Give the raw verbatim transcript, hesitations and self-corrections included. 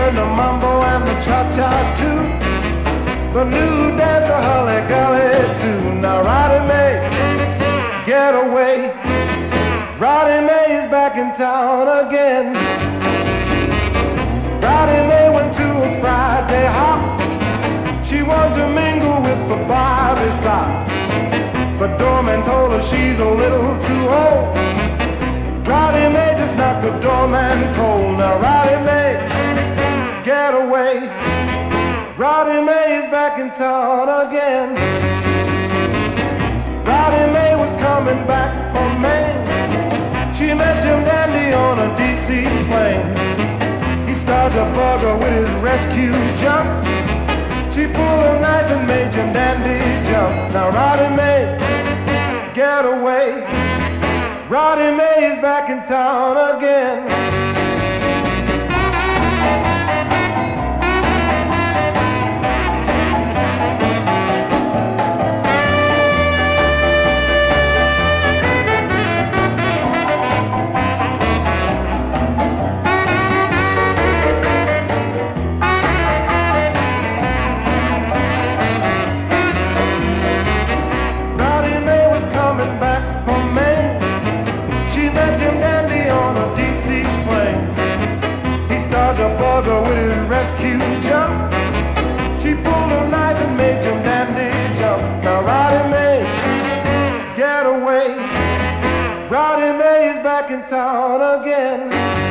learned the mambo and the cha-cha too. The new dancer, Holly Golly too. Now Rowdy May, get away. Rowdy May is back in town again. Rowdy May went to a Friday hop. She wanted to mingle with the Barbie sops. The doorman told her she's a little too old. Rowdy May just knocked the doorman cold. Now Rowdy May, get away. Rowdy May is back in town again. Rowdy May was coming back from Maine. She met Jim Dandy on a D C plane. He started to bug her with his rescue jump. She pulled a knife and made Jim Dandy jump. Now Rowdy May, get away. Rowdy May is back in town again. With his rescue jump, she pulled a knife and made Jim Dandy jump. Now Rowdy May, get away. Rowdy May is back in town again.